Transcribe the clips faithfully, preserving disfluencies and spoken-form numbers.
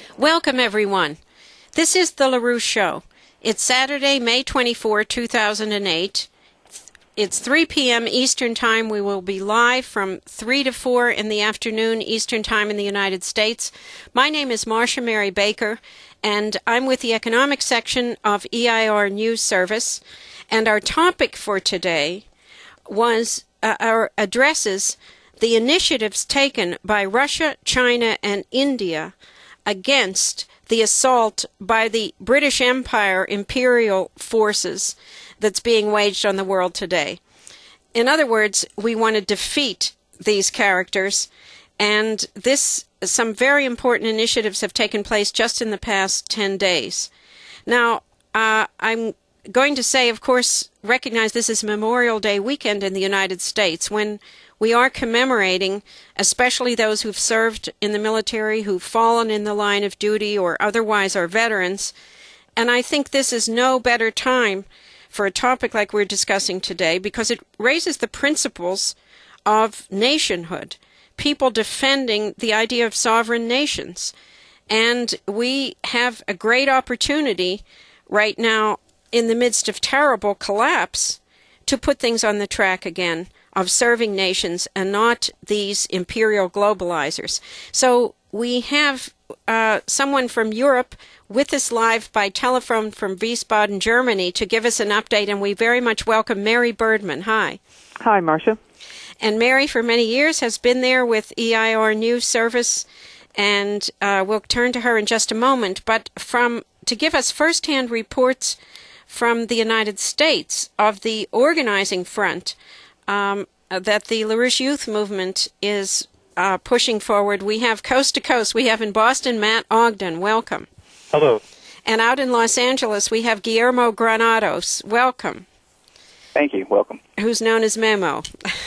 Welcome, everyone. This is The LaRouche Show. It's Saturday, May twenty-fourth, two thousand eight. It's three p m Eastern Time. We will be live from three to four in the afternoon Eastern Time in the United States. My name is Marcia Mary Baker, and I'm with the Economic Section of E I R News Service. And our topic for today was uh, our addresses the initiatives taken by Russia, China, and India against the assault by the British Empire imperial forces that's being waged on the world today. In other words, we want to defeat these characters, and this some very important initiatives have taken place just in the past ten days. Now, uh, I'm going to say, of course, recognize this is Memorial Day weekend in the United States, when we are commemorating especially those who've served in the military, who've fallen in the line of duty, or otherwise are veterans. And I think this is no better time for a topic like we're discussing today, because it raises the principles of nationhood, people defending the idea of sovereign nations. And we have a great opportunity right now, in the midst of terrible collapse, to put things on the track again of serving nations and not these imperial globalizers. So we have uh, someone from Europe with us live by telephone from Wiesbaden, Germany, to give us an update, and we very much welcome Mary Birdman. Hi. Hi, Marcia. And Mary, for many years, has been there with E I R News Service, and uh, we'll turn to her in just a moment. But from to give us firsthand reports from the United States of the organizing front um, that the LaRouche Youth Movement is uh, pushing forward, we have coast to coast. We have in Boston, Matt Ogden. Welcome. Hello. And out in Los Angeles, we have Guillermo Granados. Welcome. Thank you. Welcome. Who's known as Memo.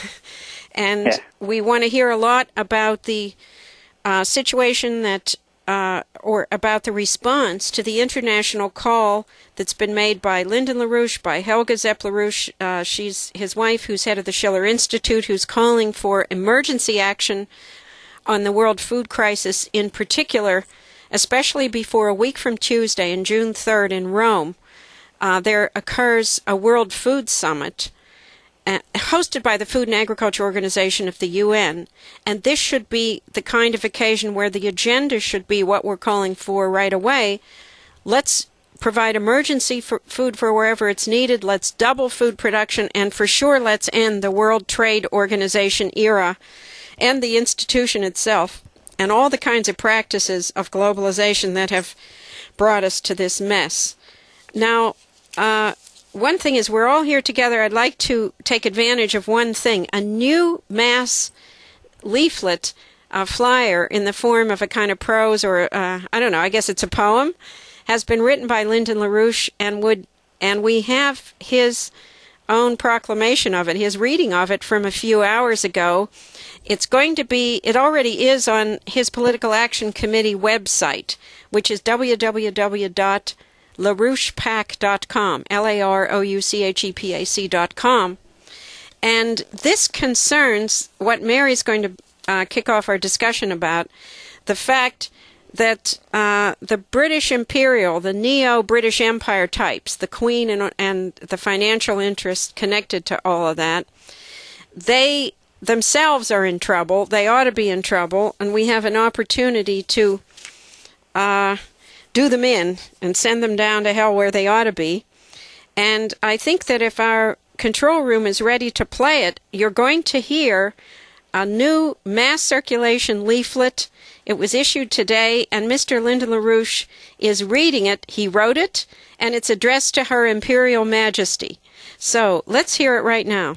And yeah. we want to hear a lot about the uh, situation that, uh, or about the response to the international call that's been made by Lyndon LaRouche, by Helga Zepp-LaRouche. Uh, she's his wife, who's head of the Schiller Institute, who's calling for emergency action on the world food crisis, in particular, especially before a week from Tuesday, on June third in Rome, uh, there occurs a World Food Summit uh, hosted by the Food and Agriculture Organization of the U N. And this should be the kind of occasion where the agenda should be what we're calling for right away. Let's provide emergency for food for wherever it's needed. Let's double food production. And for sure, let's end the World Trade Organization era and the institution itself, and all the kinds of practices of globalization that have brought us to this mess. Now, uh, one thing is, we're all here together. I'd like to take advantage of one thing. A new mass leaflet, a flyer in the form of a kind of prose, or, uh, I don't know, I guess it's a poem, has been written by Lyndon LaRouche, and would, and we have his own proclamation of it, his reading of it from a few hours ago. It's going to be, it already is on his Political Action Committee website, which is w w w dot larouche pac dot com, L A R O U C H E P A C dot com. And this concerns what Mary's going to uh, kick off our discussion about, the fact that uh, the British Imperial, the neo-British Empire types, the Queen and, and the financial interests connected to all of that, they themselves are in trouble. They ought to be in trouble, and we have an opportunity to uh, do them in and send them down to hell where they ought to be. And I think that if our control room is ready to play it, you're going to hear a new mass circulation leaflet. It was issued today, and Mister Lyndon LaRouche is reading it. He wrote it, and it's addressed to Her Imperial Majesty. So let's hear it right now.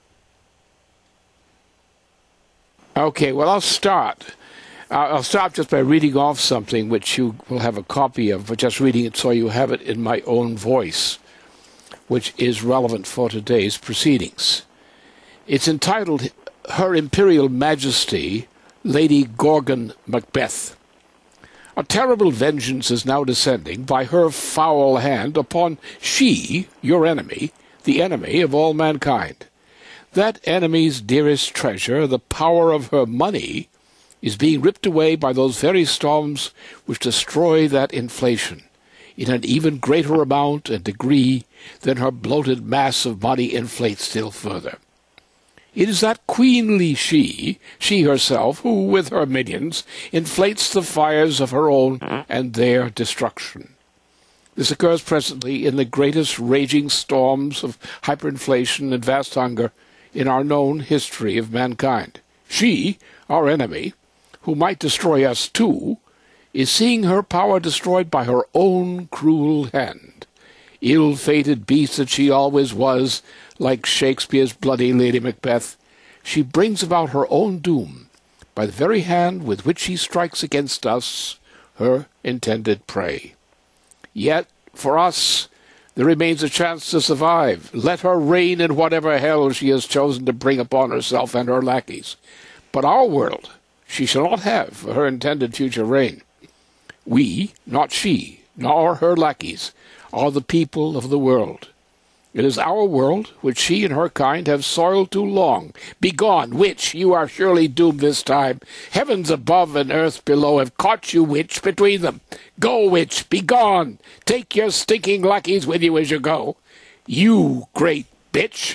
Okay, well, I'll start. I'll start just by reading off something which you will have a copy of, but just reading it so you have it in my own voice, which is relevant for today's proceedings. It's entitled, Her Imperial Majesty, Lady Gorgon Macbeth. A terrible vengeance is now descending by her foul hand upon she, your enemy, the enemy of all mankind. That enemy's dearest treasure, the power of her money, is being ripped away by those very storms which destroy that inflation in an even greater amount and degree than her bloated mass of money inflates still further. It is that queenly she, she herself, who, with her minions, inflates the fires of her own and their destruction. This occurs presently in the greatest raging storms of hyperinflation and vast hunger in our known history of mankind. She, our enemy, who might destroy us too, is seeing her power destroyed by her own cruel hand. Ill-fated beast that she always was, like Shakespeare's bloody Lady Macbeth, she brings about her own doom by the very hand with which she strikes against us, her intended prey. Yet, for us, there remains a chance to survive. Let her reign in whatever hell she has chosen to bring upon herself and her lackeys. But our world she shall not have for her intended future reign. We, not she, nor her lackeys, are the people of the world. It is our world which she and her kind have soiled too long. Begone, witch, you are surely doomed this time. Heavens above and earth below have caught you, witch, between them. Go, witch, begone. Take your stinking lackeys with you as you go. You, great bitch,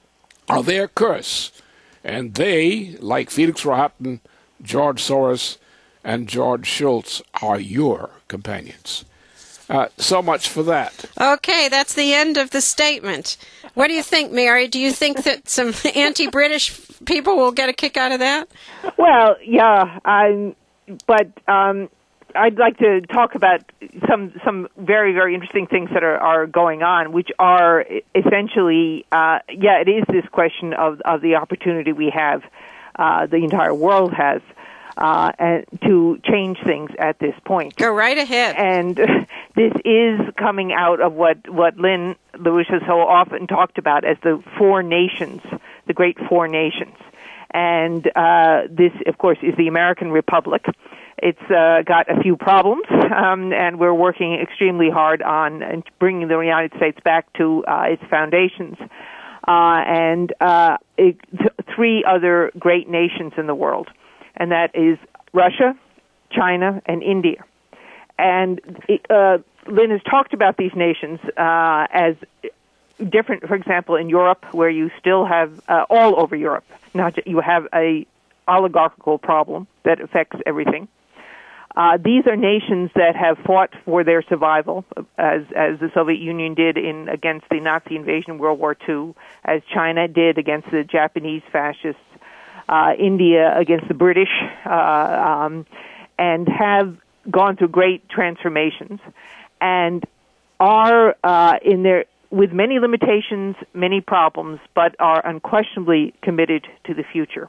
are their curse, and they, like Felix Rohatyn, George Soros, and George Shultz, are your companions. Uh, so much for that. Okay, that's the end of the statement. What do you think, Mary? Do you think that some anti-British people will get a kick out of that? Well, yeah, um, but um, I'd like to talk about some some very, very interesting things that are, are going on, which are essentially, uh, yeah, it is this question of, of the opportunity we have, uh, the entire world has, Uh, and to change things at this point. Go right ahead. And this is coming out of what, what Lynn LaRouche has so often talked about as the four nations, the great four nations. And uh, this, of course, is the American Republic. It's uh, got a few problems, um, and we're working extremely hard on bringing the United States back to uh, its foundations. Uh, and uh, it, th- three other great nations in the world. And that is Russia, China, and India. And uh, Lynn has talked about these nations uh, as different, for example, in Europe, where you still have, uh, all over Europe, not just, you have a oligarchical problem that affects everything. Uh, these are nations that have fought for their survival, as as the Soviet Union did in against the Nazi invasion in World War Two, as China did against the Japanese fascists, Uh, India against the British, uh, um, and have gone through great transformations, and are uh, in their with many limitations, many problems, but are unquestionably committed to the future,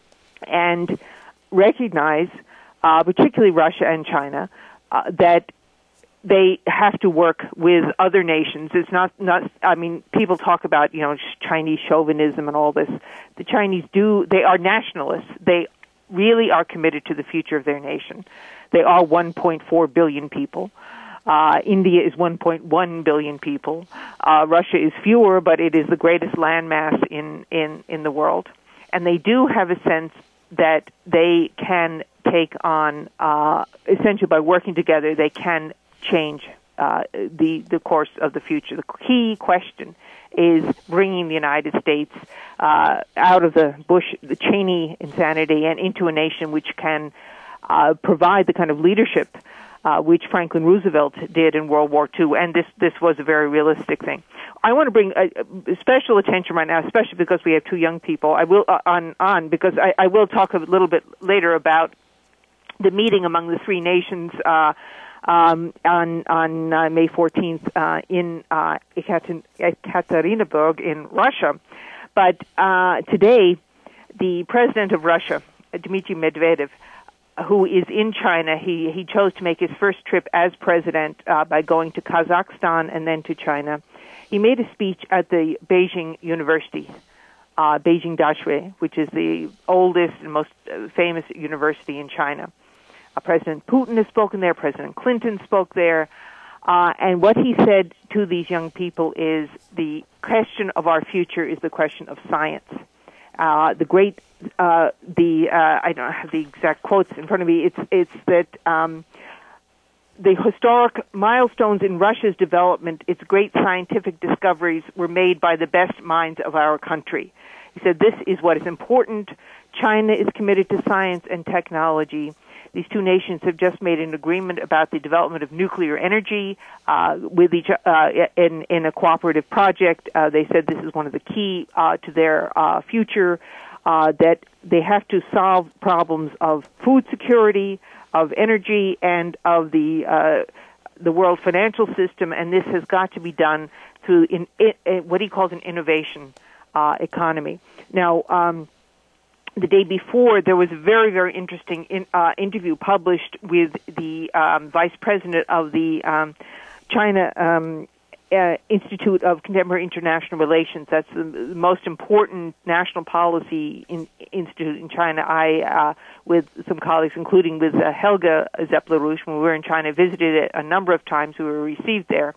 and recognize, uh, particularly Russia and China, uh, that they have to work with other nations. It's not, not, I mean, people talk about, you know, Chinese chauvinism and all this. The Chinese do, they are nationalists. They really are committed to the future of their nation. They are one point four billion people. Uh, India is one point one billion people. Uh, Russia is fewer, but it is the greatest landmass in, in, in the world. And they do have a sense that they can take on, uh, essentially by working together, they can change uh, the the course of the future. The key question is bringing the United States uh, out of the Bush, the Cheney insanity, and into a nation which can uh, provide the kind of leadership uh, which Franklin Roosevelt did in World War Two. And this this was a very realistic thing. I want to bring a, a special attention right now, especially because we have two young people. I will uh, on on because I, I will talk a little bit later about the meeting among the three nations. Uh, Um, on on uh, May fourteenth uh, in uh, Ekaterinburg in Russia. But uh, today, the president of Russia, Dmitry Medvedev, who is in China, he, he chose to make his first trip as president uh, by going to Kazakhstan and then to China. He made a speech at the Beijing University, uh, Beijing Daxue, which is the oldest and most famous university in China. Uh, President Putin has spoken there. President Clinton spoke there. Uh, and what he said to these young people is the question of our future is the question of science. Uh, the great uh, the uh, I don't have the exact quotes in front of me. It's it's that um, the historic milestones in Russia's development, its great scientific discoveries, were made by the best minds of our country. He said, "This is what is important. China is committed to science and technology. These two nations have just made an agreement about the development of nuclear energy uh, with each uh, in in a cooperative project. Uh, they said this is one of the key uh, to their uh, future. Uh, that they have to solve problems of food security, of energy, and of the uh, the world financial system. And this has got to be done through in, in what he calls an innovation uh, economy." Now. Um, The day before, there was a very, very interesting in, uh, interview published with the um, vice president of the um, China um, uh, Institute of Contemporary International Relations. That's the, the most important national policy in, institute in China. I, uh, with some colleagues, including with uh, Helga Zepp-LaRouche, when we were in China, visited it a number of times. We were received there.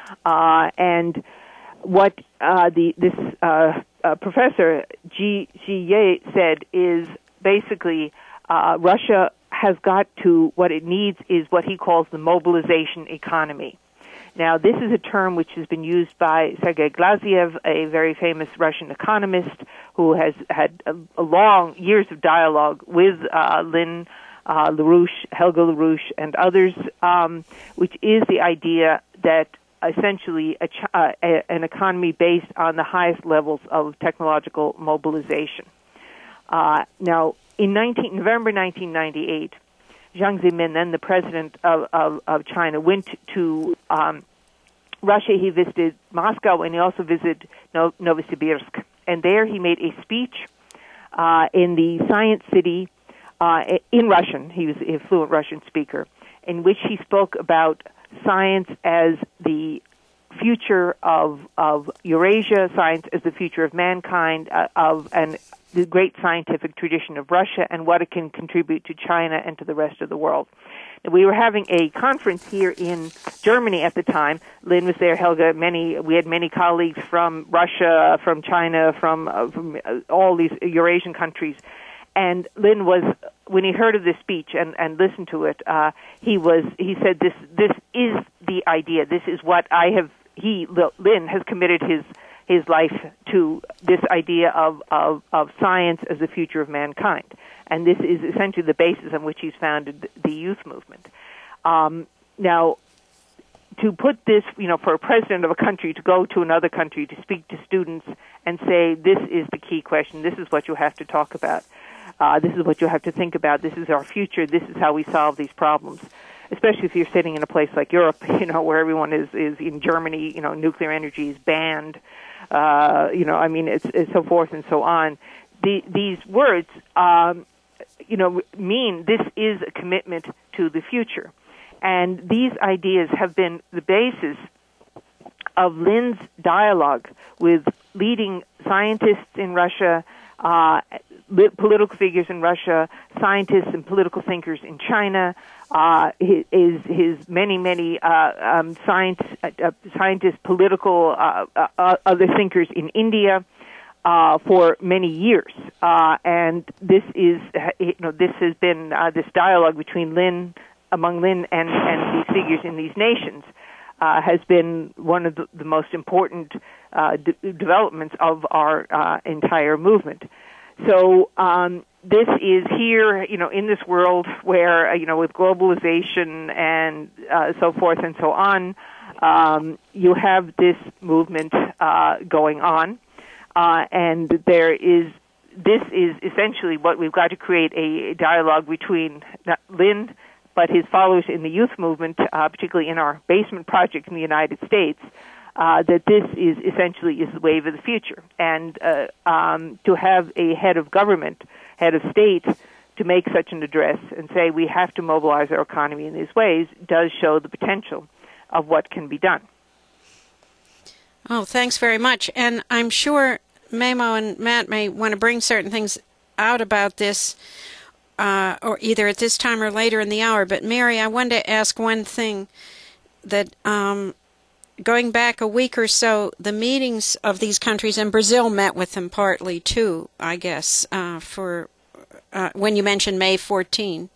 Uh, and what uh, the this uh, uh, professor Ji Ye said is basically uh, Russia has got to, what it needs is what he calls the mobilization economy. Now, this is a term which has been used by Sergei Glaziev, a very famous Russian economist who has had a, a long years of dialogue with uh, Lynn uh, LaRouche, Helga LaRouche, and others, um, which is the idea that essentially a, uh, a, an economy based on the highest levels of technological mobilization. Uh, now, in nineteen, November nineteen ninety-eight, Jiang Zemin, then the president of, of, of China, went to um, Russia. He visited Moscow, and he also visited no- Novosibirsk. And there he made a speech uh, in the Science City uh, in Russian. He was a fluent Russian speaker, in which he spoke about science as the future of of Eurasia, science as the future of mankind, uh, of and the great scientific tradition of Russia, and what it can contribute to China and to the rest of the world. And we were having a conference here in Germany at the time. Lynn was there, Helga, many, we had many colleagues from Russia, from China, from, uh, from uh, all these Eurasian countries. And Lynn was, when he heard of this speech and, and listened to it, uh, he was, he said, this, this is the idea. This is what I have, he, Lynn, has committed his, his life to, this idea of, of, of science as the future of mankind. And this is essentially the basis on which he's founded the youth movement. Um, now, to put this, you know, for a president of a country to go to another country to speak to students and say, this is the key question, this is what you have to talk about, uh, this is what you have to think about, this is our future, this is how we solve these problems. Especially if you're sitting in a place like Europe, you know, where everyone is, is in Germany, you know, nuclear energy is banned, uh, you know, I mean, it's, it's so forth and so on. The, these words, um, you know, mean this is a commitment to the future. And these ideas have been the basis of Lynn's dialogue with leading scientists in Russia, uh, political figures in Russia, scientists and political thinkers in China, uh, his, his many, many uh, um, science, uh, scientists, political, uh, uh, other thinkers in India uh, for many years. Uh, and this is, you know, this has been uh, this dialogue between Lynn, among Lynn and, and these figures in these nations, uh, has been one of the, the most important uh, de- developments of our uh, entire movement. So um, this is here, you know, in this world where, you know, with globalization and uh, so forth and so on, um, you have this movement uh, going on, uh, and there is. This is essentially what we've got to create a dialogue between Lynn, but his followers in the youth movement, uh, particularly in our basement project in the United States, uh, that this is essentially is the wave of the future. And uh, um, to have a head of government, head of state, to make such an address and say we have to mobilize our economy in these ways does show the potential of what can be done. Oh, thanks very much. And I'm sure Memo and Matt may want to bring certain things out about this, uh, or either at this time or later in the hour. But Mary, I wanted to ask one thing that um, going back a week or so, the meetings of these countries, and Brazil met with them partly too, I guess, uh, for uh, when you mentioned May fourteenth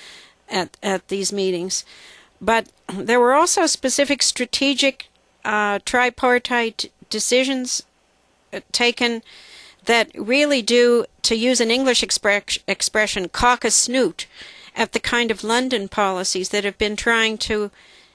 at, at these meetings. But there were also specific strategic uh, tripartite decisions taken that really do, to use an English expre- expression, cock a snoot at the kind of London policies that have been trying to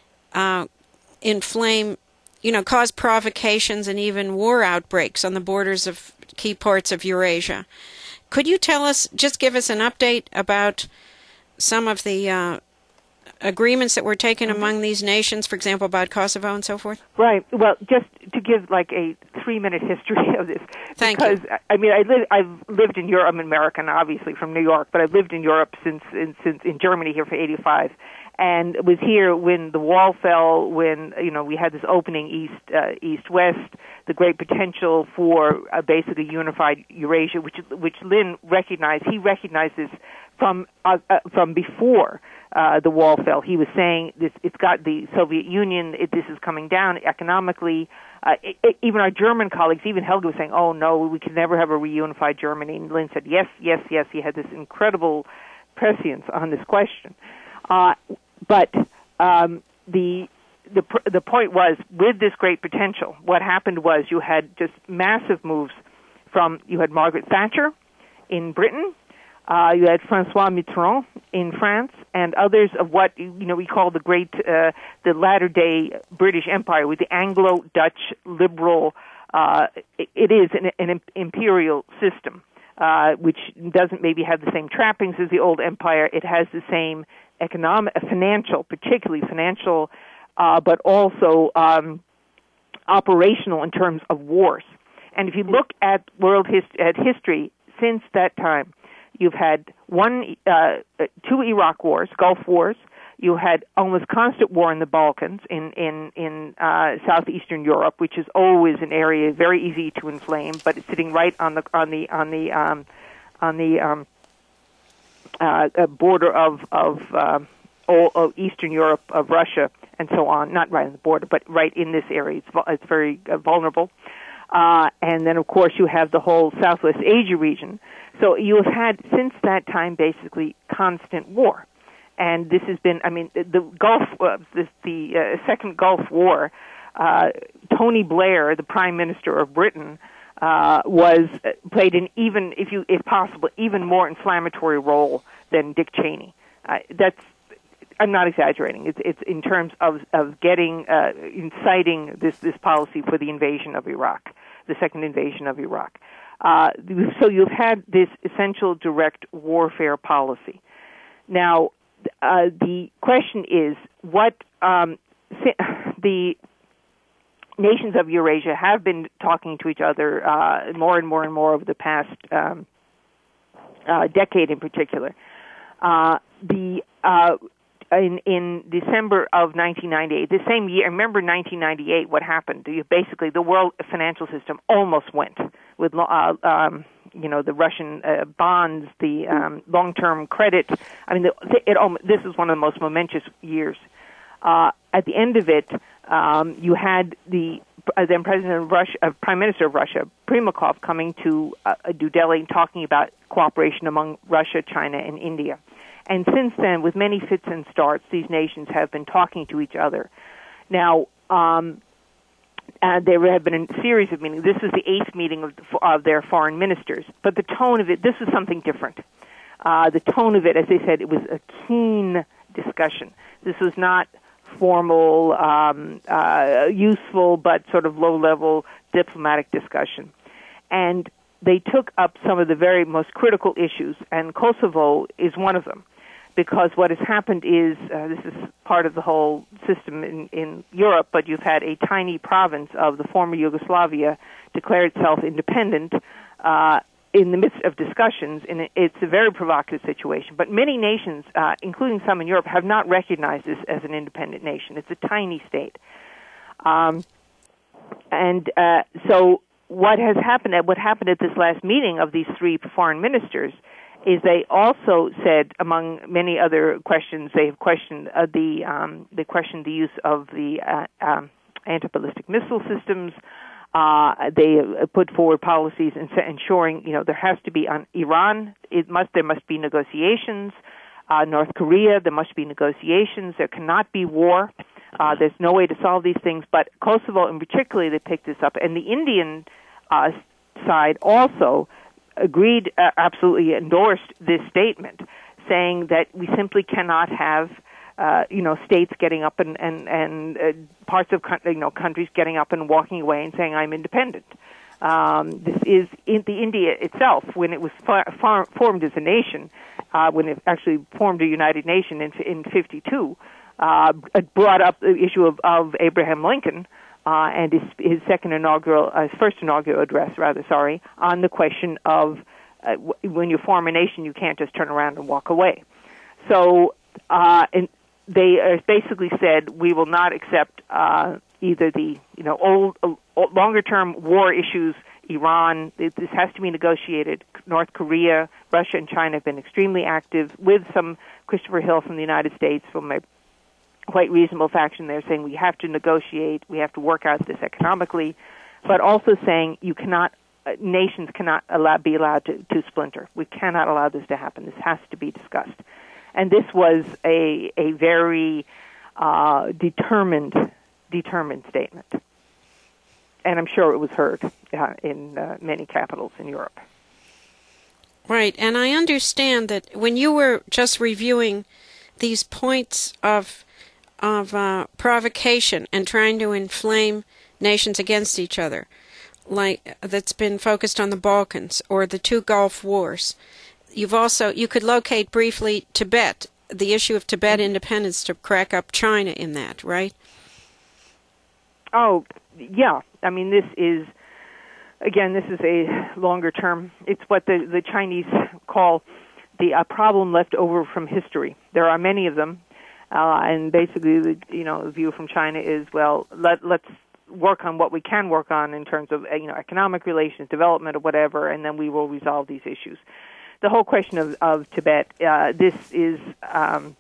uh, inflame, you know, cause provocations and even war outbreaks on the borders of key parts of Eurasia. Could you tell us, just give us an update about some of the uh, agreements that were taken mm-hmm. among these nations, for example, about Kosovo and so forth? Right. Well, just to give like a three-minute history of this. Thank because, you. I mean, I live, I've lived in Europe. I'm American, obviously, from New York, but I've lived in Europe since, in, since in Germany here for eighty-five. And was here when the wall fell, when, you know, we had this opening east, uh, east-west, the great potential for uh, basically unified Eurasia, which, which Lynn recognized. He recognized this from, uh, uh, from before uh, the wall fell. He was saying this, it's got the Soviet Union, it, this is coming down economically. Uh, it, it, even our German colleagues, even Helge was saying, oh no, we can never have a reunified Germany. And Lynn said, yes, yes, yes. He had this incredible prescience on this question. Uh, But um, the the the point was, with this great potential, what happened was you had just massive moves from, you had Margaret Thatcher in Britain, uh, you had Francois Mitterrand in France, and others of what you know we call the great uh, the latter day British Empire, with the Anglo-Dutch liberal. Uh, it, it is an, an imperial system, uh, which doesn't maybe have the same trappings as the old empire. It has the same economic, financial, particularly financial, uh, but also um, operational in terms of wars. And if you look at world hist- at history since that time, you've had one, uh, two Iraq wars, Gulf wars. You had almost constant war in the Balkans, in in in uh, southeastern Europe, which is always an area very easy to inflame, but it's sitting right on the on the on the um, on the um, Uh, a border of of, uh, all, of Eastern Europe, of Russia, and so on. Not right on the border, but right in this area. It's, it's very uh, vulnerable. Uh, and then, of course, you have the whole Southwest Asia region. So you have had, since that time, basically constant war. And this has been, I mean, the Gulf, uh, this, the uh, Second Gulf War, uh, Tony Blair, the Prime Minister of Britain, Uh, was uh, played an even, if you, if possible, even more inflammatory role than Dick Cheney. Uh, that's, I'm not exaggerating. It's, it's in terms of of getting, uh, inciting this this policy for the invasion of Iraq, the second invasion of Iraq. Uh, so you've had this essential direct warfare policy. Now, uh, the question is, what um, the nations of Eurasia have been talking to each other uh, more and more and more over the past um, uh, decade in particular. Uh, the uh, in, in December of nineteen ninety-eight, the same year, remember nineteen ninety-eight, what happened? You, basically, the world financial system almost went with, uh, um, you know, the Russian uh, bonds, the um, long-term credit. I mean, the, it, this is one of the most momentous years. Uh, at the end of it, um, you had the uh, then President of Russia, uh, Prime Minister of Russia, Primakov, coming to uh, New Delhi and talking about cooperation among Russia, China, and India. And since then, with many fits and starts, these nations have been talking to each other. Now, um, uh, there have been a series of meetings. This was the eighth meeting of, the, of their foreign ministers. But the tone of it, this was something different. Uh, the tone of it, as they said, it was a keen discussion. This was not formal, um, uh, useful, but sort of low-level diplomatic discussion. And they took up some of the very most critical issues, and Kosovo is one of them, because what has happened is, uh, this is part of the whole system in, in Europe, but you've had a tiny province of the former Yugoslavia declare itself independent, uh, in the midst of discussions, and it's a very provocative situation. But many nations, uh, including some in Europe, have not recognized this as an independent nation. It's a tiny state. Um, and uh, so what has happened, at what happened at this last meeting of these three foreign ministers, is they also said, among many other questions, they have questioned uh, the um, they questioned the use of the uh, um, anti-ballistic missile systems. Uh, they uh, put forward policies in, ensuring, you know, there has to be on Iran. It must there must be negotiations. Uh, North Korea, there must be negotiations. There cannot be war. Uh, there's no way to solve these things. But Kosovo, in particular, they picked this up, and the Indian uh, side also agreed, uh, absolutely endorsed this statement, saying that we simply cannot have, uh, you know, states getting up and and and uh, parts of you know countries getting up and walking away and saying I'm independent. Um, this is in the India itself, when it was far, far, formed as a nation, uh, when it actually formed a united nation in in fifty-two, uh, it brought up the issue of, of Abraham Lincoln uh, and his, his second inaugural, uh, his first inaugural address, rather, sorry, on the question of uh, w- when you form a nation, you can't just turn around and walk away. So, uh, and they uh, basically said we will not accept uh, either the you know old, uh, longer-term war issues. Iran, it, this has to be negotiated. North Korea, Russia, and China have been extremely active, with some Christopher Hill from the United States, from a quite reasonable faction there, saying we have to negotiate, we have to work out this economically, but also saying you cannot, uh, nations cannot allow, be allowed to, to splinter. We cannot allow this to happen. This has to be discussed. And this was a a very uh, determined, determined statement. And I'm sure it was heard uh, in uh, many capitals in Europe. Right, and I understand that when you were just reviewing these points of of uh, provocation and trying to inflame nations against each other, like that's been focused on the Balkans or the two Gulf Wars, you've also you could locate briefly Tibet, the issue of Tibet independence, to crack up China in that, right? Oh, yeah. I mean, this is, again, this is a longer term. It's what the, the Chinese call the uh, problem left over from history. There are many of them, uh, and basically, the, you know, the view from China is, well, let, let's work on what we can work on in terms of, you know, economic relations, development, or whatever, and then we will resolve these issues. The whole question of, of Tibet, uh, this is um,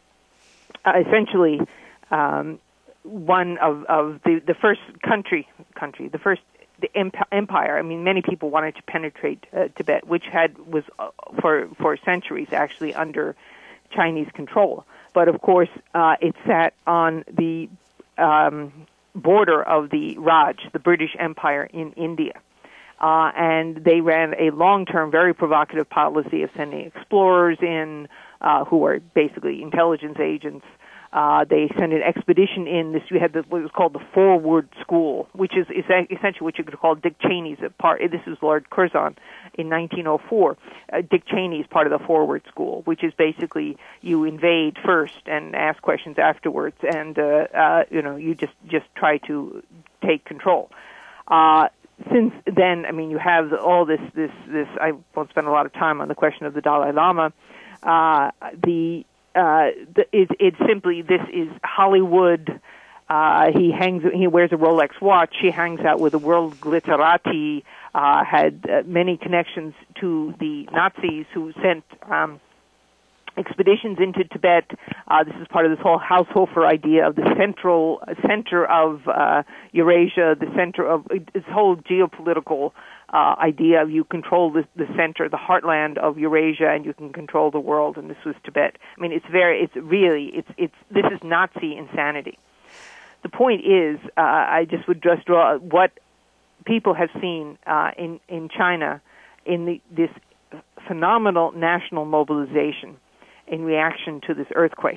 essentially um, one of, of the, the first country, country, the first the empire. I mean, many people wanted to penetrate uh, Tibet, which had was uh, for for centuries actually under Chinese control. But of course, uh, it sat on the um, border of the Raj, the British Empire in India. Uh, and they ran a long-term, very provocative policy of sending explorers in, uh, who are basically intelligence agents. Uh, they sent an expedition in. This we had the, what was called the Forward School, which is, is essentially what you could call Dick Cheney's part. This is Lord Curzon in nineteen oh four. Uh, Dick Cheney is part of the Forward School, which is basically you invade first and ask questions afterwards, and uh, uh, you know you just just try to take control. Uh, Since then, I mean, you have all this, this, this, I won't spend a lot of time on the question of the Dalai Lama. Uh, the, uh, the it, it's simply, this is Hollywood. Uh, he hangs, he wears a Rolex watch. He hangs out with the world glitterati, uh, had uh, many connections to the Nazis who sent, um, expeditions into Tibet. Uh, this is part of this whole Haushofer idea of the central center of uh, Eurasia, the center of this whole geopolitical uh, idea of you control the, the center, the heartland of Eurasia, and you can control the world. And this was Tibet. I mean, it's very, it's really, it's, it's. This is Nazi insanity. The point is, uh, I just would just draw what people have seen uh, in in China in the, this phenomenal national mobilization in reaction to this earthquake,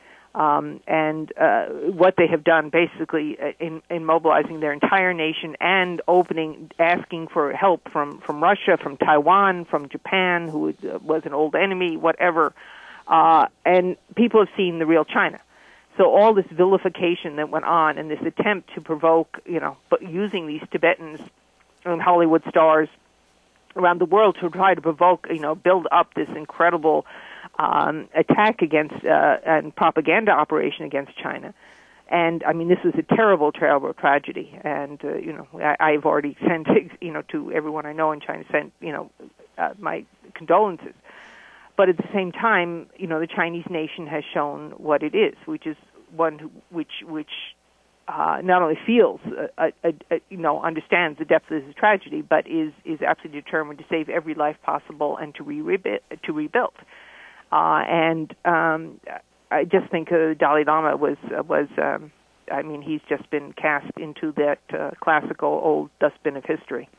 um, and uh, what they have done basically in, in mobilizing their entire nation and opening, asking for help from, from Russia, from Taiwan, from Japan, who was an old enemy, whatever, uh, and people have seen the real China. So all this vilification that went on and this attempt to provoke, you know, but using these Tibetans and Hollywood stars around the world to try to provoke, you know, build up this incredible Um, attack against uh, and propaganda operation against China, and I mean this was a terrible, terrible tragedy. And uh, you know, I, I've already sent you know to everyone I know in China sent you know uh, my condolences. But at the same time, you know, the Chinese nation has shown what it is, which is one who, which which uh, not only feels, uh, uh, uh, you know, understands the depth of this tragedy, but is is absolutely determined to save every life possible and to re- to rebuild. Uh, and um, I just think uh, Dalai Lama was uh, was. Um, I mean, he's just been cast into that uh, classical old dustbin of history.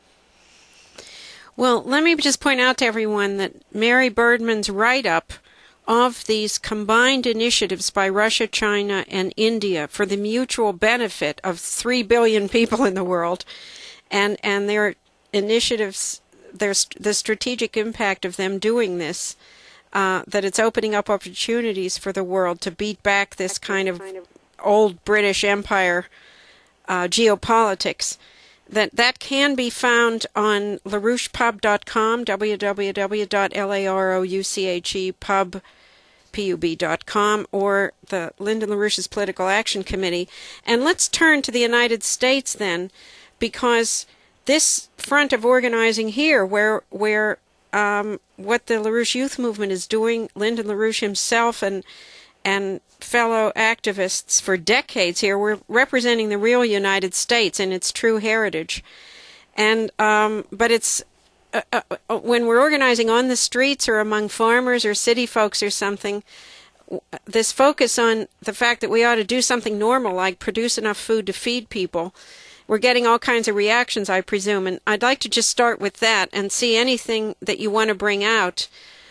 Well, let me just point out to everyone that Mary Birdman's write-up of these combined initiatives by Russia, China, and India for the mutual benefit of three billion people in the world, and, and their initiatives, their, the strategic impact of them doing this, uh, that it's opening up opportunities for the world to beat back this kind of old British Empire uh, geopolitics. That that can be found on larouche pub dot com, w w w dot larouche pub dot com, or the Lyndon LaRouche's Political Action Committee. And let's turn to the United States then, because this front of organizing here, where where um, what the LaRouche Youth Movement is doing, Lyndon LaRouche himself and and fellow activists for decades here, we're representing the real United States and its true heritage. And um, but it's uh, uh, when we're organizing on the streets or among farmers or city folks or something, this focus on the fact that we ought to do something normal, like produce enough food to feed people, we're getting all kinds of reactions, I presume. And I'd like to just start with that and see anything that you want to bring out.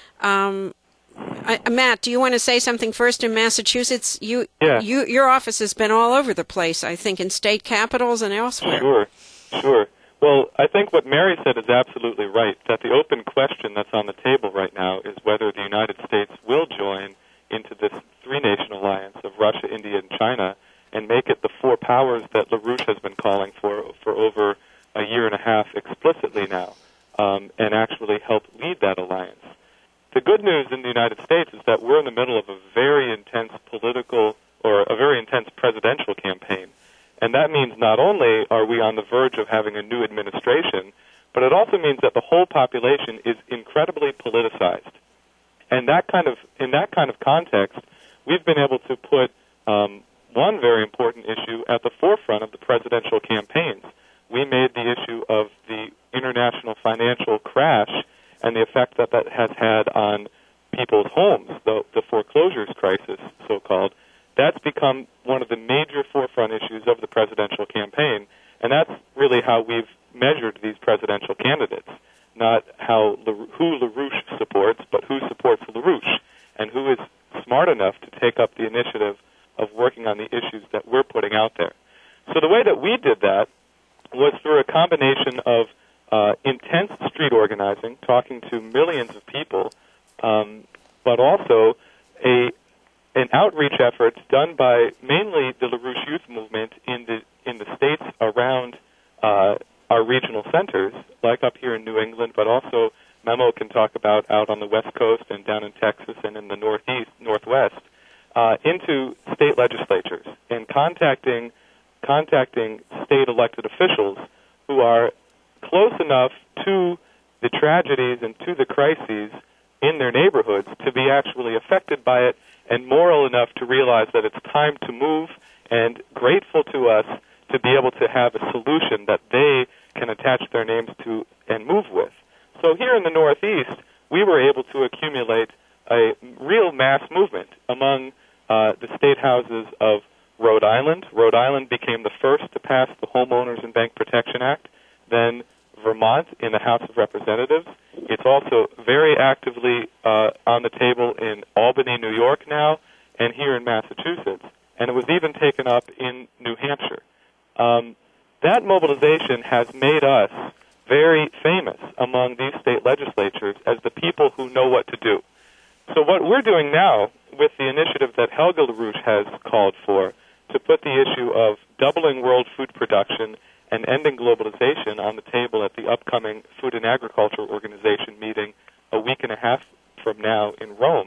Um, I, Matt, do you want to say something first in Massachusetts? You, yeah. you, your office has been all over the place, I think, in state capitals and elsewhere. Sure, sure. Well, I think what Mary said is absolutely right, that the open question that's on the table right now is whether the United States will join into this three-nation alliance of Russia, India, and China and make it the four powers that LaRouche has been calling for for over a year and a half explicitly now, um, and actually help lead that alliance. The good news in the United States is that we're in the middle of a very intense political or a very intense presidential campaign. And that means not only are we on the verge of having a new administration, but it also means that the whole population is incredibly politicized. And that kind of, in that kind of context, we've been able to put um, one very important issue at the forefront of the presidential campaigns. We made the issue of the international financial crash and the effect that that has had on people's homes, the, the foreclosures crisis, so-called. That's become one of the major forefront issues of the presidential campaign, and that's really how we've measured these presidential candidates, not how who LaRouche supports, but who supports LaRouche, and who is smart enough to take up the initiative of working on the issues that we're putting out there. So the way that we did that was through a combination of Uh, intense street organizing, talking to millions of people, um, but also a an outreach effort done by mainly the LaRouche Youth Movement in the in the states around uh, our regional centers, like up here in New England, but also Memo can talk about out on the West Coast and down in Texas and in the Northeast, Northwest, uh, into state legislatures and contacting contacting state elected officials who are close enough to the tragedies and to the crises in their neighborhoods to be actually affected by it, and moral enough to realize that it's time to move, and grateful to us to be able to have a solution that they can attach their names to and move with. So here in the Northeast, we were able to accumulate a real mass movement among uh, the state houses of Rhode Island. Rhode Island became the first to pass the Homeowners and Bank Protection Act. Then Vermont in the House of Representatives. It's also very actively uh, on the table in Albany, New York now, and here in Massachusetts. And it was even taken up in New Hampshire. Um, that mobilization has made us very famous among these state legislatures as the people who know what to do. So what we're doing now with the initiative that Helga LaRouche has called for to put the issue of doubling world food production and ending globalization on the table at the upcoming Food and Agriculture Organization meeting a week and a half from now in Rome,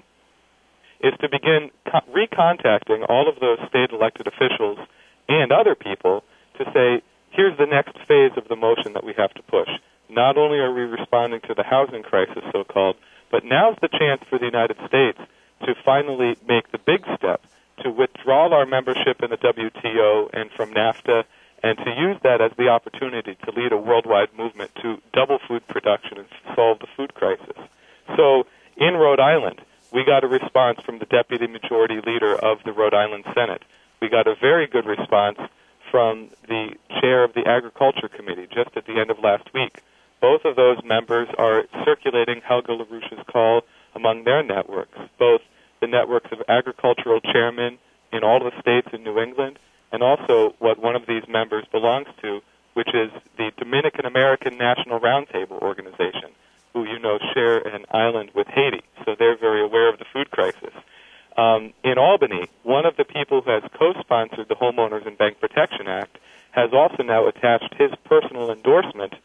is to begin co- recontacting all of those state elected officials and other people to say, here's the next phase of the motion that we have to push. Not only are we responding to the housing crisis, so-called, but now's the chance for the United States to finally make the big step to withdraw our membership in the W T O and from NAFTA, and to use that as the opportunity to lead a worldwide movement to double food production and solve the food crisis. So in Rhode Island, we got a response from the Deputy Majority Leader of the Rhode Island Senate. We got a very good response from the Chair of the Agriculture Committee just at the end of last week. Both of those members are circulating Helga LaRouche's call among their networks, both the networks of agricultural chairmen in all the states in New England, and also what one of these members belongs to, which is the Dominican American National Roundtable Organization, who you know share an island with Haiti, so they're very aware of the food crisis. Um, in Albany, one of the people who has co-sponsored the Homeowners and Bank Protection Act has also now attached his personal endorsement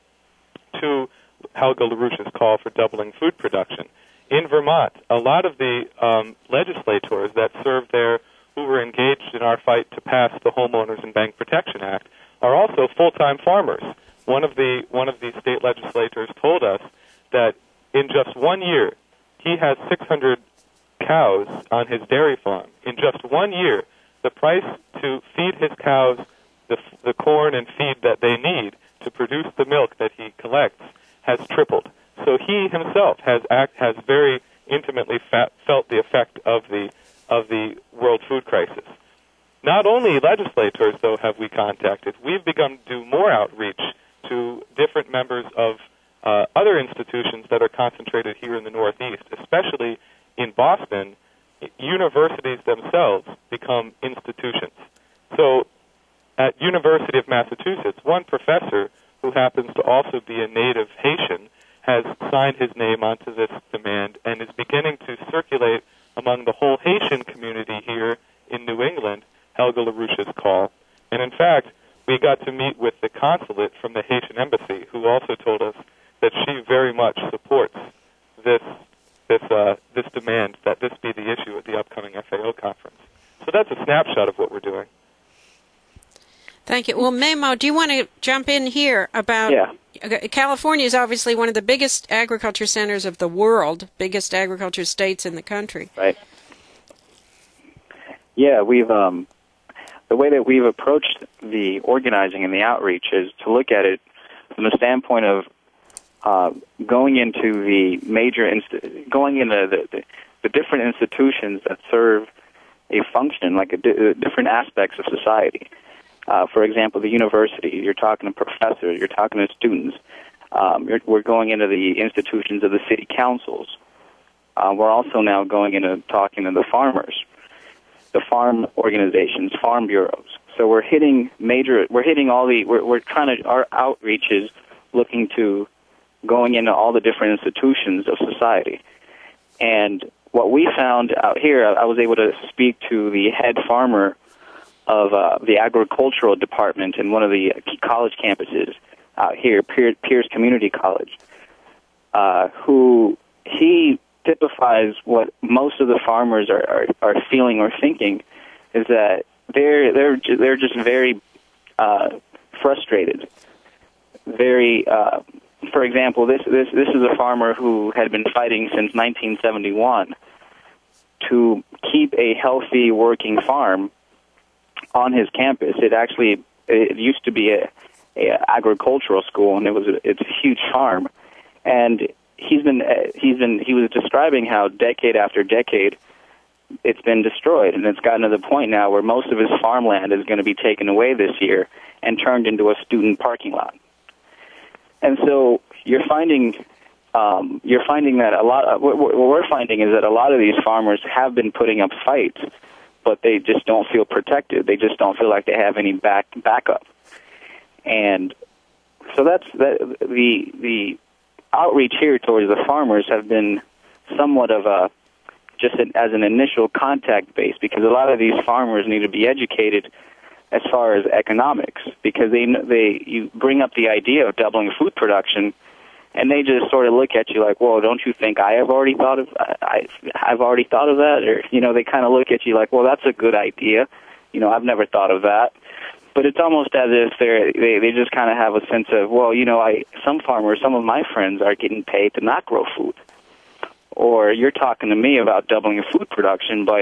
to Helga LaRouche's call for doubling food production. In Vermont, a lot of the um, legislators that served there who were engaged in our fight to pass the Homeowners and Bank Protection Act are also full-time farmers. One of the one of the state legislators told us that in just one year, he has six hundred cows on his dairy farm. In just one year, the price to feed his cows the, the corn and feed that they need to produce the milk that he collects has tripled. So he himself has act, has very intimately fa- felt the effect of the of the world food crisis. Not only legislators, though, have we contacted, we've begun to do more outreach to different members of uh, other institutions that are concentrated here in the Northeast, especially in Boston. Universities themselves become institutions. So at University of Massachusetts, one professor who happens to also be a native Haitian has signed his name onto this demand and is beginning to circulate among the whole Haitian community here in New England, Helga LaRouche's call. And in fact, we got to meet with the consulate from the Haitian embassy, who also told us that she very much supports this this uh, this demand that this be the issue at the upcoming F A O conference. So that's a snapshot of what we're doing. Thank you. Well, Memo, do you want to jump in here about... Yeah. California is obviously one of the biggest agriculture centers of the world, biggest agriculture states in the country. Right. Yeah, we've um, the way that we've approached the organizing and the outreach is to look at it from the standpoint of uh, going into the major, inst- going into the, the, the different institutions that serve a function, like a di- different aspects of society. Uh, for example, the university, you're talking to professors, you're talking to students. Um, you're, we're going into the institutions of the city councils. Uh, we're also now going into talking to the farmers, the farm organizations, farm bureaus. So we're hitting major, we're hitting all the, we're, we're trying to, our outreach is looking to going into all the different institutions of society. And what we found out here, I was able to speak to the head farmer of uh, the agricultural department in one of the college campuses out here, Pierce Community College, uh, who he typifies what most of the farmers are, are, are feeling or thinking is that they're they're they're just very uh, frustrated. Very, uh, for example, this this this is a farmer who had been fighting since nineteen seventy-one to keep a healthy working farm on his campus. It actually it used to be a, a agricultural school, and it was a, it's a huge farm. And he's been he's been he was describing how decade after decade it's been destroyed, and it's gotten to the point now where most of his farmland is going to be taken away this year and turned into a student parking lot. And so you're finding um, you're finding that a lot. Of, what, what we're finding is that a lot of these farmers have been putting up fights, but they just don't feel protected. They just don't feel like they have any back backup. And so that's that, the the outreach here towards the farmers have been somewhat of a just an, as an initial contact base, because a lot of these farmers need to be educated as far as economics, because they they you bring up the idea of doubling food production, and they just sort of look at you like, well, don't you think I have already thought of I I've already thought of that? Or, you know, they kind of look at you like, well, that's a good idea. You know, I've never thought of that. But it's almost as if they're, they they just kind of have a sense of, well, you know, I some farmers, some of my friends are getting paid to not grow food. Or you're talking to me about doubling food production, but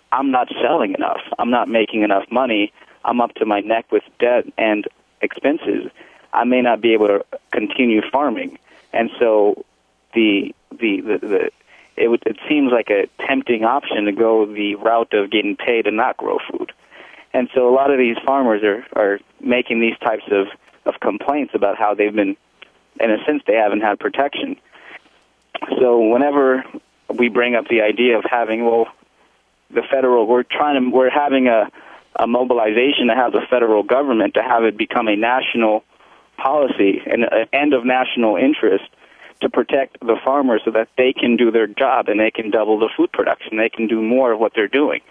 I'm not selling enough. I'm not making enough money. I'm up to my neck with debt and expenses. I may not be able to continue farming. And so the the the, the it would, it seems like a tempting option to go the route of getting paid and not grow food. And so a lot of these farmers are, are making these types of, of complaints about how they've been, in a sense, they haven't had protection. So whenever we bring up the idea of having, well, the federal, we're trying to, we're having a, a mobilization to have the federal government to have it become a national policy and an end of national interest to protect the farmers so that they can do their job and they can double the food production. They can do more of what they're doing.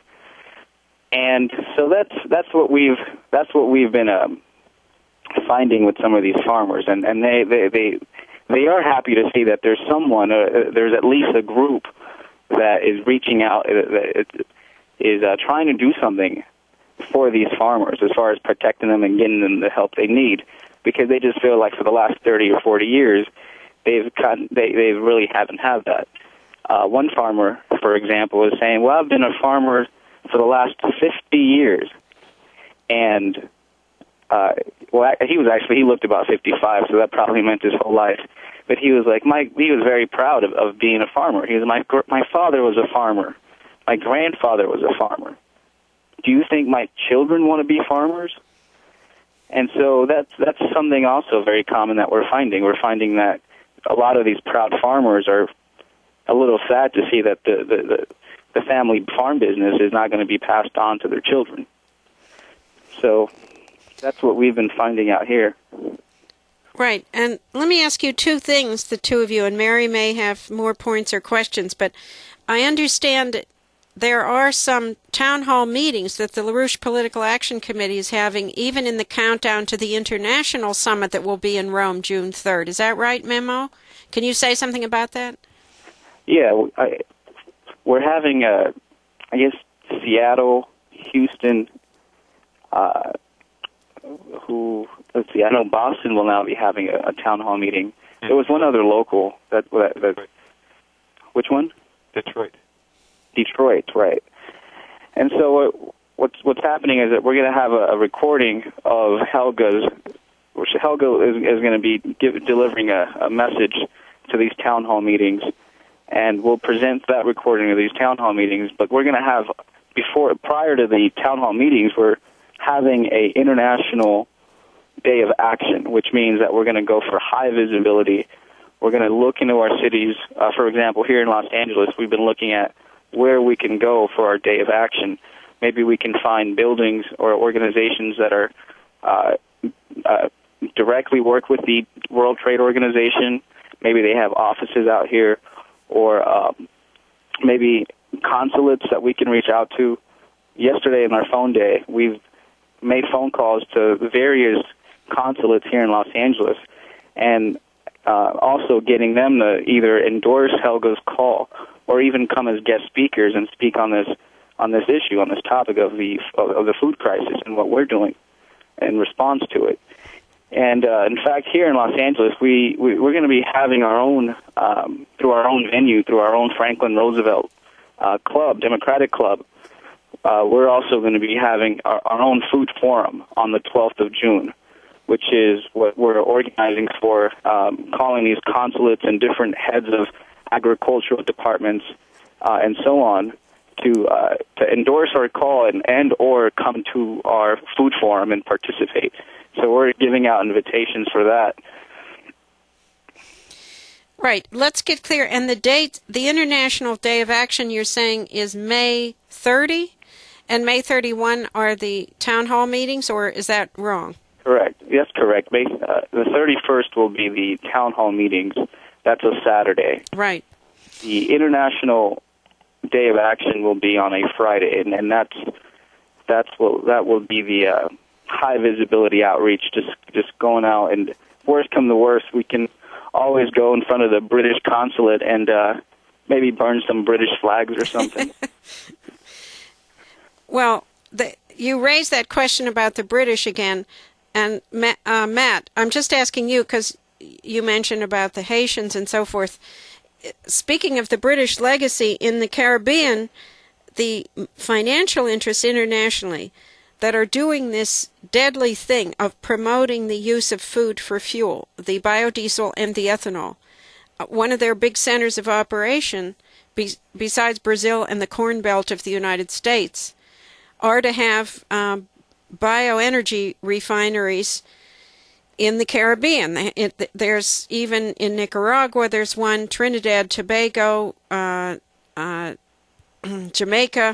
And so that's that's what we've that's what we've been um, finding with some of these farmers, and and they they they, they are happy to see that there's someone, uh, there's at least a group that is reaching out, uh, that is uh, trying to do something for these farmers as far as protecting them and getting them the help they need, because they just feel like for the last thirty or forty years they've got, they they really haven't had that. Uh, one farmer, for example, is saying, "Well, I've been a farmer for the last fifty years, and uh, well, he was actually he looked about fifty-five, so that probably meant his whole life. But he was like, my he was very proud of, of being a farmer. He was my my father was a farmer, my grandfather was a farmer. Do you think my children want to be farmers?" And so that's that's something also very common that we're finding. We're finding that a lot of these proud farmers are a little sad to see that the the, the the family farm business is not going to be passed on to their children. So that's what we've been finding out here. Right. And let me ask you two things, the two of you, and Mary may have more points or questions, but I understand there are some town hall meetings that the LaRouche Political Action Committee is having, even in the countdown to the international summit that will be in Rome June third. Is that right, Memo? Can you say something about that? Yeah, I... We're having, a, I guess, Seattle, Houston, uh, who, let's see, I know Boston will now be having a, a town hall meeting. There was one other local, that, that, that which one? Detroit. Detroit, right. And so uh, what's, what's happening is that we're going to have a, a recording of Helga's, which Helga is, is going to be give, delivering a, a message to these town hall meetings. And we'll present that recording of these town hall meetings. But we're going to have, before, prior to the town hall meetings, we're having a international day of action, which means that we're going to go for high visibility. We're going to look into our cities. Uh, for example, here in Los Angeles, we've been looking at where we can go for our day of action. Maybe we can find buildings or organizations that are uh, uh, directly work with the World Trade Organization. Maybe they have offices out here. Or um, maybe consulates that we can reach out to. Yesterday in our phone day, we've made phone calls to various consulates here in Los Angeles, and uh, also getting them to either endorse Helga's call or even come as guest speakers and speak on this on this issue, on this topic of the of the food crisis and what we're doing in response to it. And uh, in fact, here in Los Angeles, we, we we're going to be having our own um, through our own venue, through our own Franklin Roosevelt uh, club, Democratic Club. Uh, we're also going to be having our, our own food forum on the twelfth of June, which is what we're organizing for, um, calling these consulates and different heads of agricultural departments uh, and so on to uh, to endorse our call and, and or come to our food forum and participate. So we're giving out invitations for that. Right. Let's get clear. And the date, the International Day of Action, you're saying is May thirtieth, and May thirty-first are the town hall meetings, or is that wrong? Correct. Yes, correct. May, uh, the thirty-first will be the town hall meetings. That's a Saturday. Right. The International Day of Action will be on a Friday, and, and that's that's what that will be the uh, high visibility outreach. Just just going out, and worst come to worst, we can always go in front of the British consulate and uh, maybe burn some British flags or something. Well, the, you raised that question about the British again, and uh, Matt, I'm just asking you because you mentioned about the Haitians and so forth. Speaking of the British legacy in the Caribbean, the financial interests internationally that are doing this deadly thing of promoting the use of food for fuel, the biodiesel and the ethanol, one of their big centers of operation, be, besides Brazil and the Corn Belt of the United States, are to have um, bioenergy refineries in the Caribbean. It, there's even in Nicaragua, there's one, Trinidad, Tobago, uh, uh, Jamaica.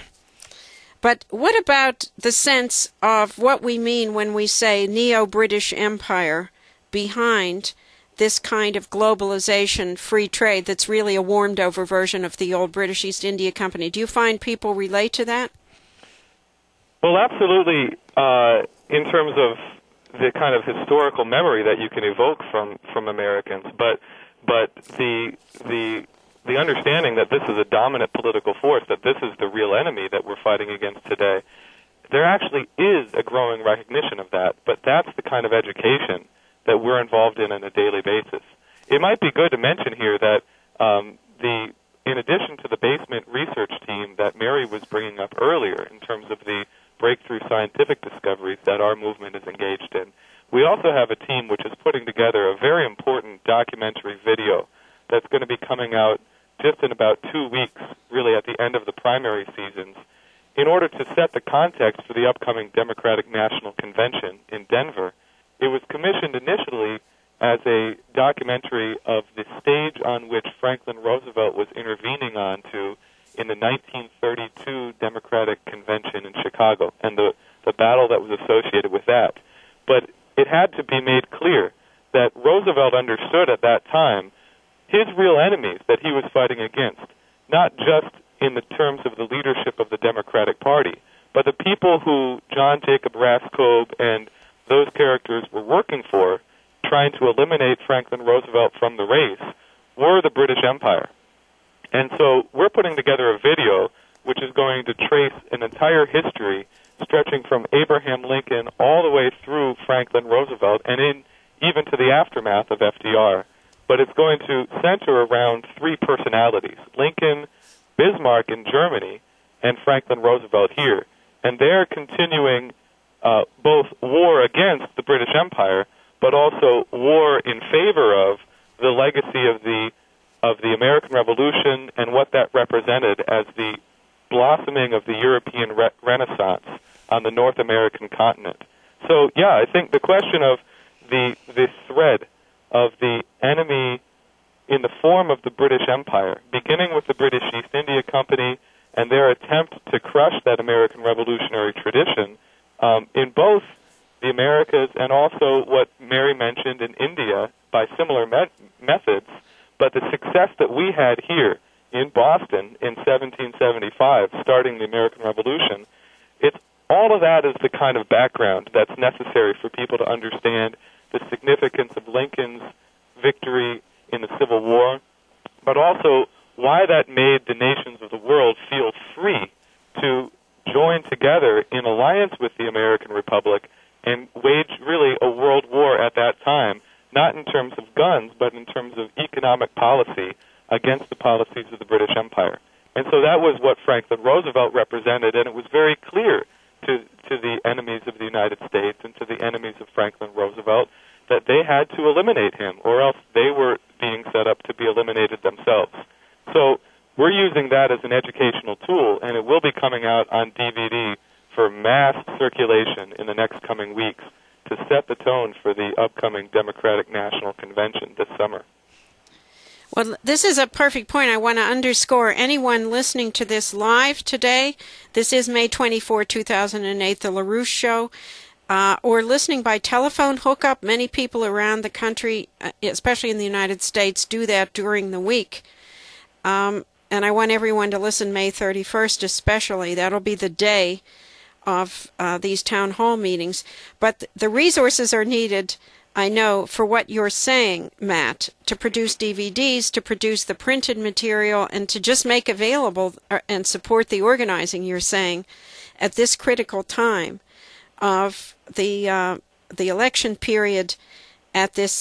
But what about the sense of what we mean when we say neo-British Empire behind this kind of globalization, free trade that's really a warmed-over version of the old British East India Company? Do you find people relate to that? Well, absolutely, uh, in terms of the kind of historical memory that you can evoke from, from Americans, but but the the the understanding that this is a dominant political force, that this is the real enemy that we're fighting against today, there actually is a growing recognition of that, but that's the kind of education that we're involved in on a daily basis. It might be good to mention here that um, the in addition to the basement research team that Mary was bringing up earlier in terms of the breakthrough scientific discoveries that our movement is engaged in, we also have a team which is putting together a very important documentary video that's going to be coming out just in about two weeks, really at the end of the primary seasons, in order to set the context for the upcoming Democratic National Convention in Denver. It was commissioned initially as a documentary of the stage on which Franklin Roosevelt was intervening onto in the nineteen thirty-two Democratic Convention in Chicago and the, the battle that was associated with that. But it had to be made clear that Roosevelt understood at that time his real enemies that he was fighting against, not just in the terms of the leadership of the Democratic Party, but the people who John Jacob Rascob and those characters were working for, trying to eliminate Franklin Roosevelt from the race, were the British Empire. And so we're putting together a video which is going to trace an entire history stretching from Abraham Lincoln all the way through Franklin Roosevelt and in even to the aftermath of F D R. But it's going to center around three personalities, Lincoln, Bismarck in Germany, and Franklin Roosevelt here. And they're continuing uh, both war against the British Empire, but also war in favor of the legacy of the of the American Revolution and what that represented as the blossoming of the European re- Renaissance on the North American continent. So, yeah, I think the question of the the thread of the enemy in the form of the British Empire, beginning with the British East India Company and their attempt to crush that American revolutionary tradition um, in both the Americas and also what Mary mentioned in India by similar me- methods, but the success that we had here in Boston in seventeen seventy-five, starting the American Revolution, it's all of that is the kind of background that's necessary for people to understand the significance of Lincoln's victory in the Civil War, but also why that made the nations of the world feel free to join together in alliance with the American Republic and wage really a world war at that time, not in terms of guns, but in terms of economic policy against the policies of the British Empire. And so that was what Franklin Roosevelt represented, and it was very clear to, to the enemies of the United States and to the enemies of Franklin Roosevelt that they had to eliminate him, or else they were being set up to be eliminated themselves. So we're using that as an educational tool, and it will be coming out on D V D for mass circulation in the next coming weeks to set the tone for the upcoming Democratic National Convention this summer. Well, this is a perfect point. I want to underscore anyone listening to this live today. This is May twenty-fourth, two thousand eight, The LaRouche Show. Uh, or listening by telephone hookup. Many people around the country, especially in the United States, do that during the week. Um, and I want everyone to listen May thirty-first especially. That'll be the day of uh, these town hall meetings. But th- the resources are needed, I know, for what you're saying, Matt, to produce D V Ds, to produce the printed material, and to just make available and support the organizing you're saying at this critical time of the uh, the election period at this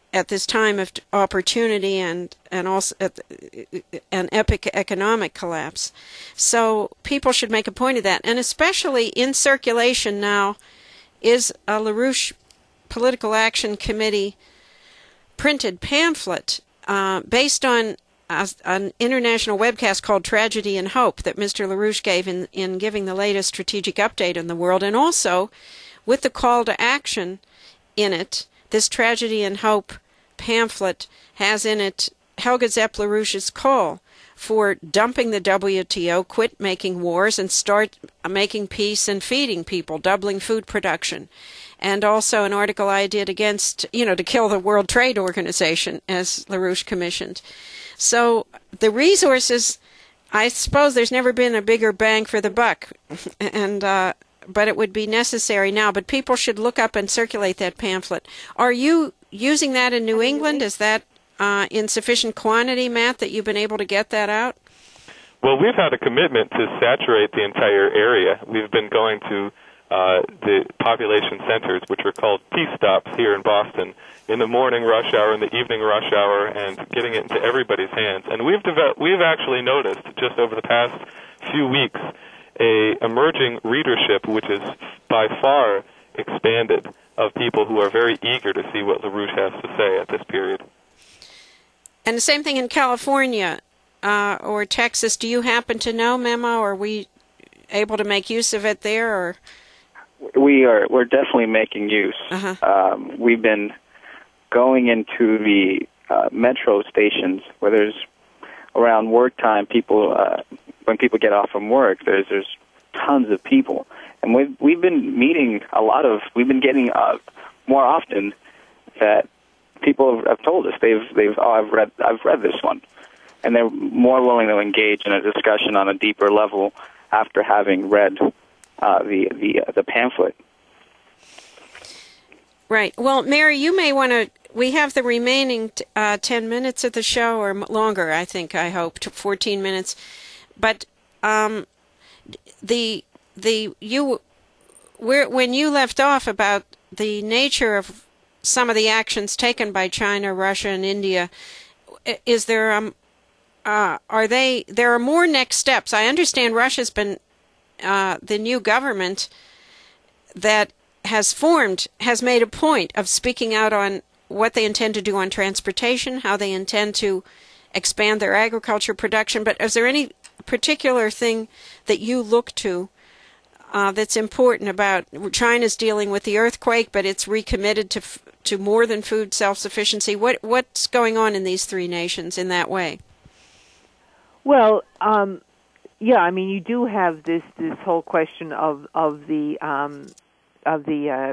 at this time of opportunity and and also at an epic economic collapse. So people should make a point of that, and especially in circulation now is a LaRouche Political Action Committee printed pamphlet uh, based on a, an international webcast called Tragedy and Hope that Mister LaRouche gave in, in giving the latest strategic update in the world, and also with the call to action in it. This Tragedy and Hope pamphlet has in it Helga Zepp LaRouche's call for dumping the W T O, quit making wars, and start making peace and feeding people, doubling food production. And also an article I did against, you know, to kill the World Trade Organization, as LaRouche commissioned. So the resources, I suppose there's never been a bigger bang for the buck, and uh, but it would be necessary now. But people should look up and circulate that pamphlet. Are you using that in New England? Is that uh, in sufficient quantity, Matt, that you've been able to get that out? Well, we've had a commitment to saturate the entire area. We've been going to uh, the population centers, which are called peace stops here in Boston, in the morning rush hour, in the evening rush hour, and getting it into everybody's hands. And we've developed, we've actually noticed just over the past few weeks a emerging readership which is by far expanded of people who are very eager to see what LaRouche has to say at this period. And the same thing in California uh, or Texas. Do you happen to know, Memo? Are we able to make use of it there? Or we are. We're definitely making use. Uh-huh. Um, we've been going into the uh, metro stations where there's around work time. People, uh, when people get off from work, there's there's tons of people, and we've we've been meeting a lot of. We've been getting uh, more often that people have told us they've they've oh I've read I've read this one, and they're more willing to engage in a discussion on a deeper level after having read uh, the the uh, the pamphlet. Right. Well, Mary, you may want to. We have the remaining uh, ten minutes of the show, or longer. I think. I hope to fourteen minutes. But um, the the you where when you left off about the nature of some of the actions taken by China, Russia, and India, is there um uh, are they there are more next steps? I understand Russia's been uh, the new government that has formed has made a point of speaking out on what they intend to do on transportation, how they intend to expand their agriculture production. But is there any particular thing that you look to uh, that's important about China's dealing with the earthquake, but it's recommitted to to more than food self-sufficiency? What what's going on in these three nations in that way? Well, um, yeah, I mean, you do have this this whole question of of the um, of the uh,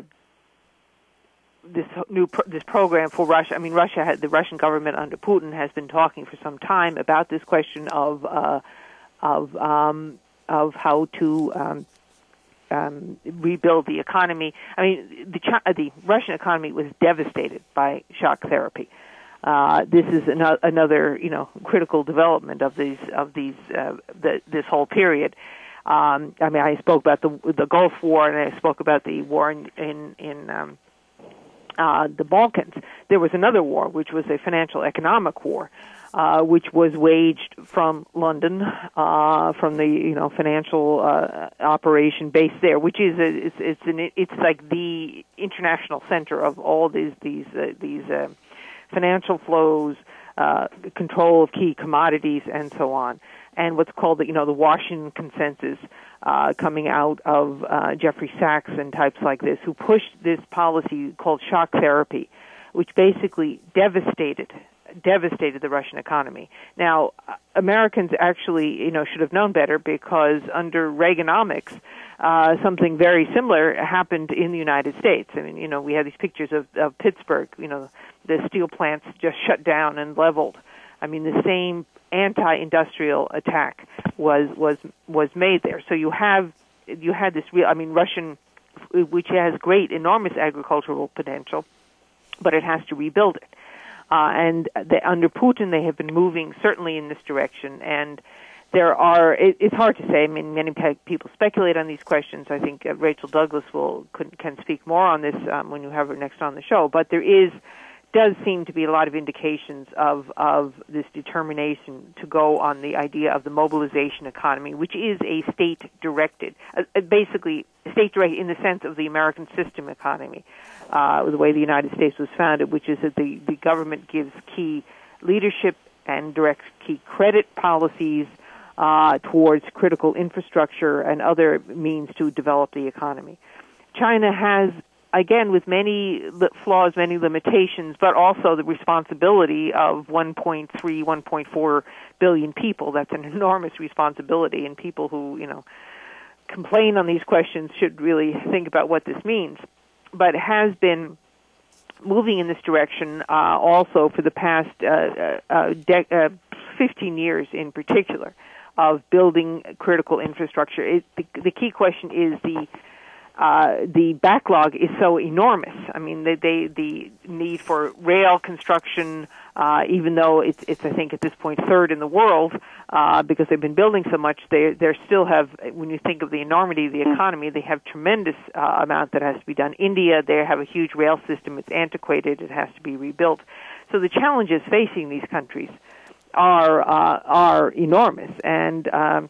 this new pro- this program for Russia. I mean, Russia had, the Russian government under Putin has been talking for some time about this question of uh, of um, of how to um, um, rebuild the economy. I mean, the Ch- the Russian economy was devastated by shock therapy. Uh, this is an- another, you know, critical development of these of these uh, the, this whole period. Um, I mean, I spoke about the the Gulf War, and I spoke about the war in in, in um, uh, the Balkans. There was another war, which was a financial economic war, uh, which was waged from London, uh, from the you know financial uh, operation based there, which is a, it's it's an, it's like the international center of all these these uh, these uh, financial flows, uh, control of key commodities, and so on. And what's called the, you know, the Washington Consensus, uh, coming out of uh, Jeffrey Sachs and types like this, who pushed this policy called shock therapy, which basically devastated devastated the Russian economy. Now, Americans actually, you know, should have known better, because under Reaganomics, uh, something very similar happened in the United States. I mean, you know, we had these pictures of, of Pittsburgh, you know, the steel plants just shut down and leveled. I mean, the same anti-industrial attack was was was made there. So you have you had this real. I mean, Russian, which has great, enormous agricultural potential, but it has to rebuild it. Uh, and they, under Putin, they have been moving certainly in this direction. And there are. It, it's hard to say. I mean, many people speculate on these questions. I think uh, Rachel Douglas will could, can speak more on this um, when you have her next on the show. But there is does seem to be a lot of indications of, of this determination to go on the idea of the mobilization economy, which is a state-directed, uh, basically state-directed in the sense of the American system economy, uh, the way the United States was founded, which is that the, the government gives key leadership and directs key credit policies uh, towards critical infrastructure and other means to develop the economy. China has, again, with many flaws, many limitations, but also the responsibility of one point three, one point four billion people. That's an enormous responsibility, and people who, you know, complain on these questions should really think about what this means. But it has been moving in this direction uh, also for the past uh, uh, de- uh, fifteen years in particular of building critical infrastructure. It, the, the key question is the Uh, the backlog is so enormous. I mean, they, they, the need for rail construction, uh, even though it's, it's, I think, at this point third in the world, uh, because they've been building so much, they, they still have, when you think of the enormity of the economy, they have tremendous uh, amount that has to be done. India, they have a huge rail system. It's antiquated. It has to be rebuilt. So the challenges facing these countries are, uh, are enormous. And um,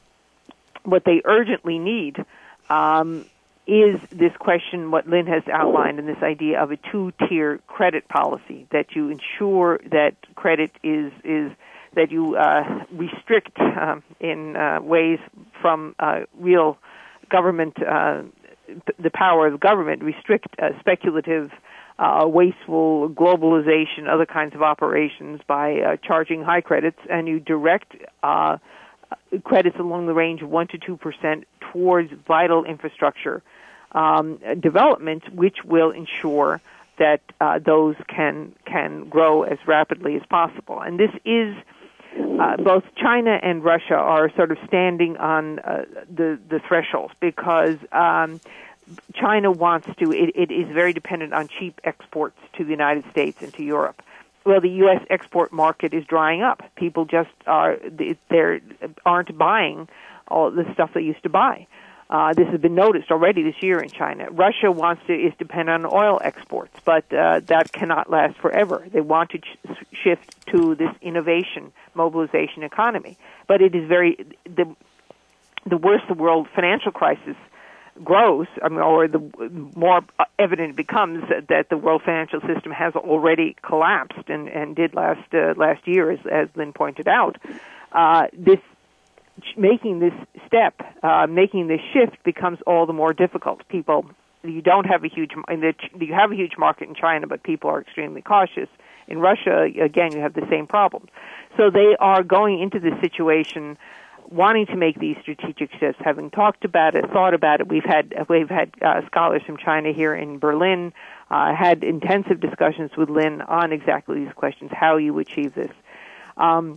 what they urgently need um, is this question, what Lynn has outlined, in this idea of a two-tier credit policy, that you ensure that credit is, is that you uh, restrict um, in uh, ways from uh, real government, uh, the power of the government, restrict uh, speculative, uh, wasteful globalization, other kinds of operations by uh, charging high credits, and you direct uh, credits along the range of one to two percent towards vital infrastructure um, development, which will ensure that uh, those can can grow as rapidly as possible. And this is uh, both China and Russia are sort of standing on uh, the the threshold, because um, China wants to. It, it is very dependent on cheap exports to the United States and to Europe. Well, the U S export market is drying up. People just are they aren't buying all the stuff they used to buy. Uh, this has been noticed already this year in China. Russia wants to is dependent on oil exports, but uh, that cannot last forever. They want to ch- shift to this innovation mobilization economy, but it is very the the worse the world financial crisis grows, I mean, or the more evident it becomes that, that the world financial system has already collapsed and, and did last uh, last year, as, as Lynn pointed out. Uh, this making this step, uh, making this shift becomes all the more difficult. People, you don't have a huge, you have a huge market in China, but people are extremely cautious. In Russia, again, you have the same problem. So they are going into this situation wanting to make these strategic shifts, having talked about it, thought about it. We've had we've had uh, scholars from China here in Berlin, uh, had intensive discussions with Lynn on exactly these questions, how you achieve this. Um,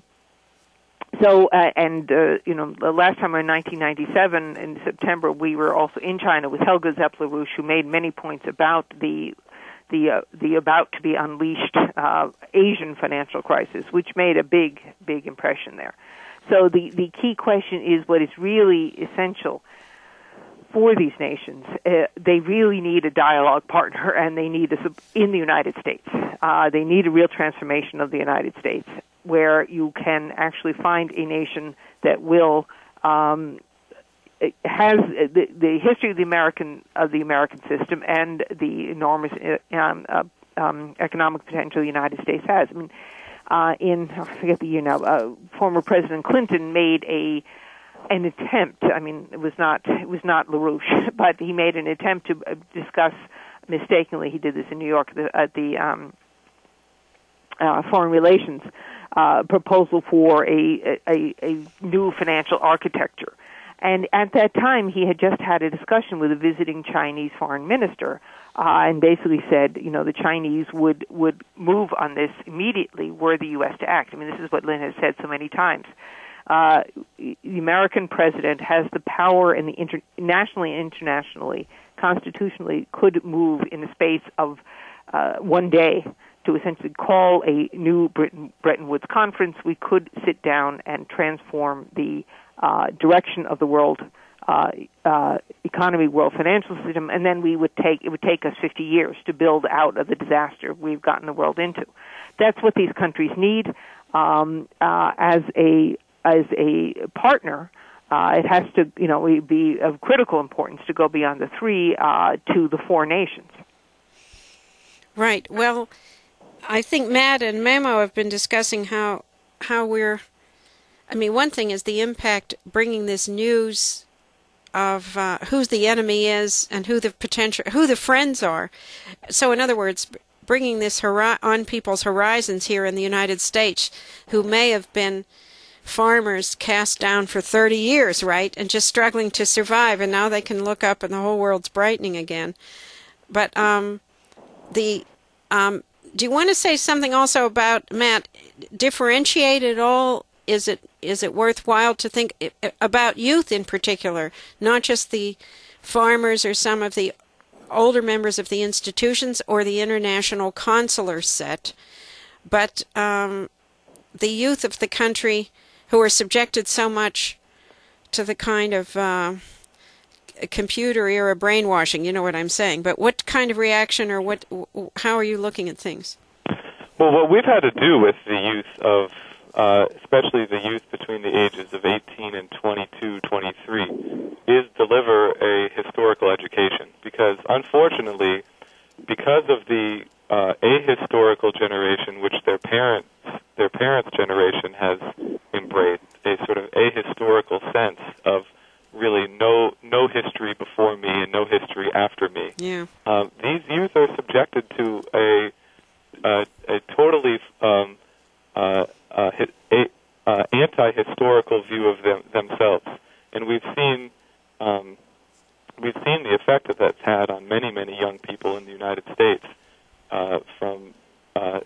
so, uh, and uh, you know, the last time in nineteen ninety-seven, in September, we were also in China with Helga Zepp-LaRouche, who made many points about the the uh, the about to be unleashed uh, Asian financial crisis, which made a big big impression there. So the, the key question is what is really essential for these nations. Uh, they really need a dialogue partner, and they need a, in the United States. Uh, they need a real transformation of the United States, where you can actually find a nation that will um, has the, the history of the American of the American system and the enormous um, uh, um, economic potential the United States has. I mean. Uh, in I forget the year now, uh, former President Clinton made a an attempt. I mean, it was not it was not LaRouche, but he made an attempt to uh, discuss. Mistakenly, he did this in New York the, at the um, uh, Foreign Relations uh, proposal for a, a a new financial architecture. And at that time, he had just had a discussion with a visiting Chinese foreign minister, uh, and basically said, you know, the Chinese would, would move on this immediately were the U S to act. I mean, this is what Lynn has said so many times. Uh, the American president has the power, and the inter- nationally and internationally, constitutionally, could move in the space of uh, one day to essentially call a new Bretton, Bretton Woods conference. We could sit down and transform the Uh, direction of the world uh, uh, economy, world financial system, and then we would take it would take us fifty years to build out of the disaster we've gotten the world into. That's what these countries need um, uh, as a as a partner. Uh, it has to, you know, be of critical importance to go beyond the three uh, to the four nations. Right. Well, I think Matt and Memo have been discussing how how we're. I mean, one thing is the impact bringing this news of uh, who the enemy is and who the potential, who the friends are. So, in other words, bringing this hori- on people's horizons here in the United States, who may have been farmers cast down for thirty years, right, and just struggling to survive, and now they can look up and the whole world's brightening again. But um, the um, do you want to say something also about, Matt, differentiate it all? Is it is it worthwhile to think about youth in particular, not just the farmers or some of the older members of the institutions or the international consular set, but um, the youth of the country who are subjected so much to the kind of uh, computer era brainwashing, you know what I'm saying. But what kind of reaction or what? How are you looking at things? Well, what we've had to do with the youth of, uh, especially the youth between the ages of eighteen and twenty-two, twenty-three, is deliver a historical education. Because unfortunately, because of the uh, ahistorical generation, which their parents, their parents' generation has embraced, a sort of ahistorical sense of really no no history before me and no history after me. Yeah. Uh, these youth are subjected to a a, a totally um, uh, uh, a, uh, anti-historical view of them, themselves, and we've seen um, we've seen the effect that that's had on many many young people in the United States. Uh, from uh,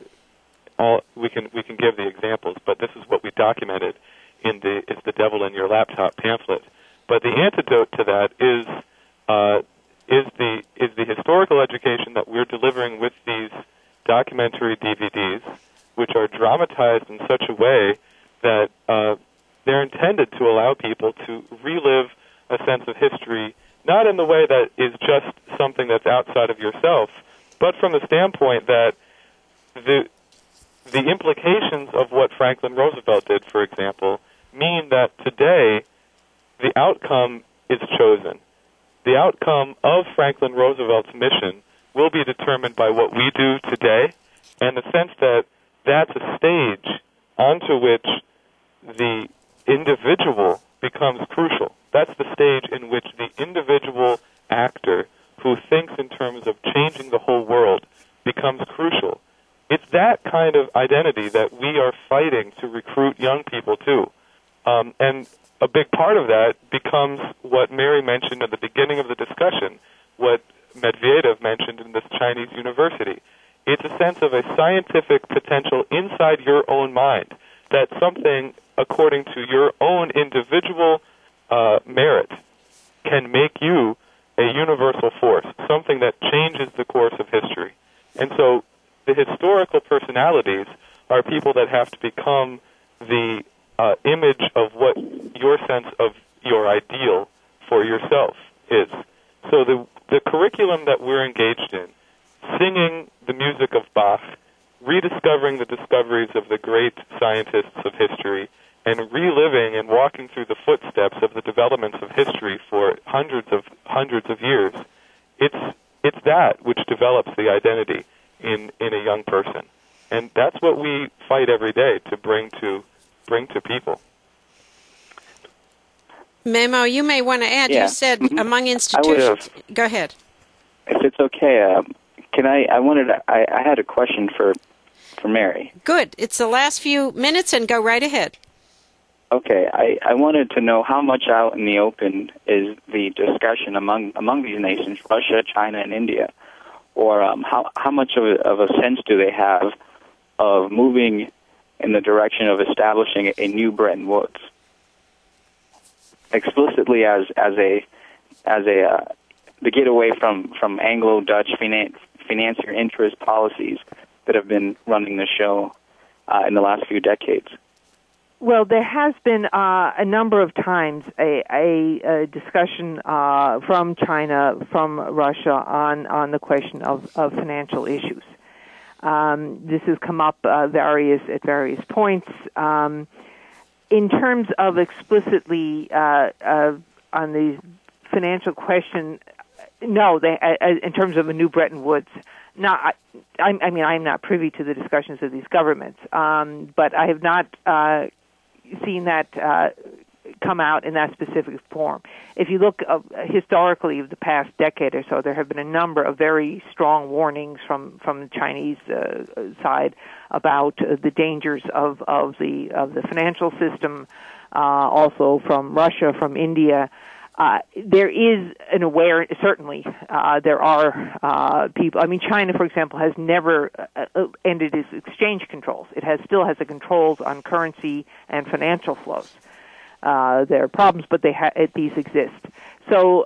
all we can we can give the examples, but this is what we documented in the "It's the Devil in Your Laptop" pamphlet. But the antidote to that is uh, is the is the historical education that we're delivering with these documentary D V Ds, which are dramatized in such a way that uh, they're intended to allow people to relive a sense of history, not in the way that is just something that's outside of yourself, but from the standpoint that the the implications of what Franklin Roosevelt did, for example, mean that today the outcome is chosen. The outcome of Franklin Roosevelt's mission will be determined by what we do today, and the sense that that's a stage onto which the individual becomes crucial. That's the stage in which the individual actor who thinks in terms of changing the whole world becomes crucial. It's that kind of identity that we are fighting to recruit young people to. Um, and a big part of that becomes what Mary mentioned at the beginning of the discussion, what Medvedev mentioned in this Chinese university. It's a sense of a scientific potential inside your own mind, that something, according to your own individual uh, merit, can make you a universal force, something that changes the course of history. And so the historical personalities are people that have to become the uh, image of what your sense of your ideal for yourself is. So the the curriculum that we're engaged in, singing the music of Bach, rediscovering the discoveries of the great scientists of history, and reliving and walking through the footsteps of the developments of history for hundreds of hundreds of years, it's it's that which develops the identity in, in a young person. And that's what we fight every day to bring to bring to people. Memo, you may want to add, yeah. you said mm-hmm. among institutions. Go ahead. If it's okay, uh, can I, I wanted to, I, I had a question for, for Mary. Good. It's the last few minutes, and go right ahead. Okay, I, I wanted to know how much out in the open is the discussion among among these nations, Russia, China, and India, or um, how how much of a, of a sense do they have of moving in the direction of establishing a new Bretton Woods, explicitly as as a as a uh, to get away from from Anglo-Dutch finan- financier interest policies that have been running the show uh, in the last few decades. Well, there has been uh, a number of times a, a, a discussion uh, from China, from Russia, on, on the question of, of financial issues. Um, this has come up uh, various at various points. Um, in terms of explicitly uh, uh, on the financial question, no, they, uh, in terms of a new Bretton Woods. Not, I, I mean, I'm not privy to the discussions of these governments, um, but I have not uh, seen that uh, come out in that specific form. If you look uh, historically of the past decade or so, there have been a number of very strong warnings from from the Chinese uh, side about uh, the dangers of of the of the financial system, uh, also from Russia, from India. Uh, there is an aware, certainly, uh, there are uh, people. I mean, China, for example, has never uh, ended its exchange controls. It has still has the controls on currency and financial flows. Uh, there are problems, but they ha- these exist. So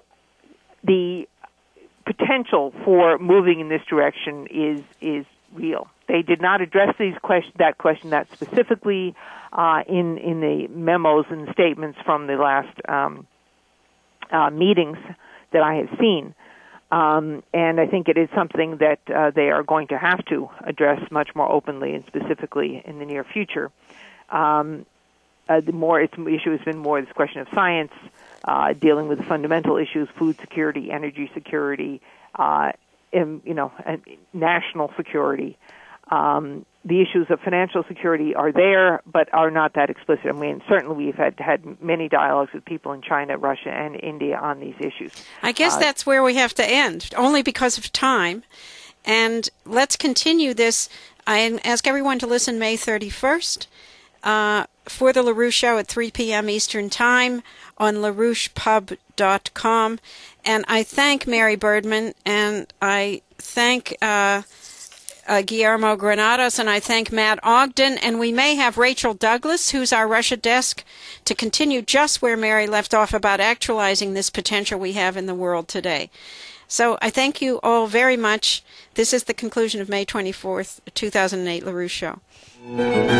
the potential for moving in this direction is is real. They did not address these question, that question that specifically uh, in in the memos and statements from the last Um, Uh, meetings that I have seen. Um, and I think it is something that uh, they are going to have to address much more openly and specifically in the near future. Um, uh, the more its issue has been more this question of science, uh, dealing with the fundamental issues, food security, energy security, uh, and, you know, and national security. Um, the issues of financial security are there, but are not that explicit. I mean, certainly we've had had many dialogues with people in China, Russia, and India on these issues. I guess uh, that's where we have to end, only because of time. And let's continue this. I ask everyone to listen May thirty-first uh, for the LaRouche Show at three p.m. Eastern Time on LaRouche Pub dot com. And I thank Mary Birdman, and I thank Uh, Uh, Guillermo Granados, and I thank Matt Ogden, and we may have Rachel Douglas, who's our Russia desk, to continue just where Mary left off about actualizing this potential we have in the world today. So I thank you all very much. This is the conclusion of May twenty-fourth, two thousand eight LaRouche Show.